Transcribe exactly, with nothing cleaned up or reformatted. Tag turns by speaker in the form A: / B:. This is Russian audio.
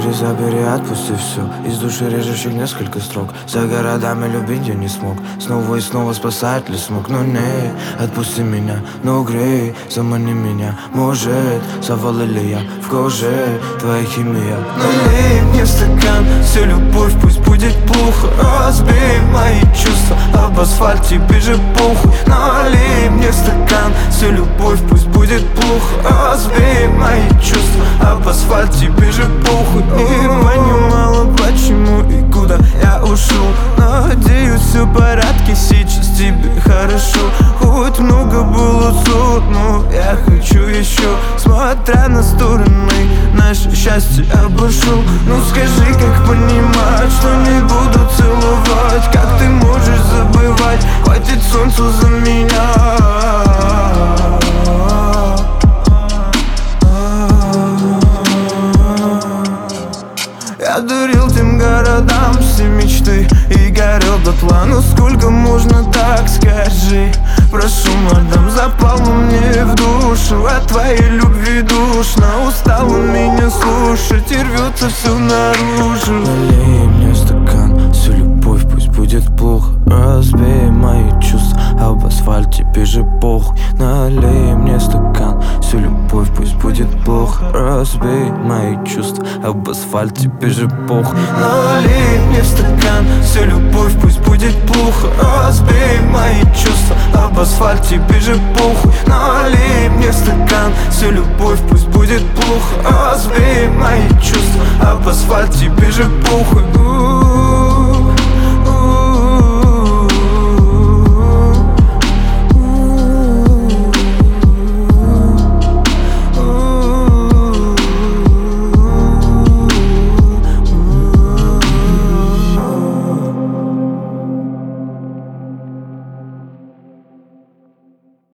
A: Забери, забери, отпусти все. Из души режущих несколько строк. За городами любить я не смог. Снова и снова спасать ли смог. Ну не, отпусти меня, ну грей. Замани меня, может, совал ли я в коже твоя химия. Налей мне в стакан всю любовь, пусть будет плохо. Разбей мои чувства об асфальт, тебе же похуй. Налей мне в стакан всю любовь, пусть будет плохо. Разбей мои чувства об асфальт, тебе же похуй. Не понимала, почему и куда я ушел. Надеюсь, все в порядке, сейчас тебе хорошо. Хоть много было ссор, но я хочу еще. Смотря на стороны, наше счастье обошел. Ну скажи, как понимать, что не буду целовать? Как ты можешь забывать? Хватит солнцу за меня. Я дарил тем городам все мечты и горел дотла. Ну сколько можно, так скажи? Прошу, мадам, запал мне в душу от твоей любви душно. Устал он меня слушать и рвется все наружу. Налей мне стакан всю любовь, пусть будет плохо. Разбей мои чувства об асфальт, тебе же похуй. Налей мне стакан всю любовь, пусть будет плохо. Разбей мои чувства об асфальт, тебе же похуй. Налей мне стакан всю любовь, пусть будет плохо. Разбей мои чувства об асфальт, тебе же похуй. Налей мне стакан всю любовь, пусть будет плохо. Разбей мои чувства об асфальт, тебе же похуй.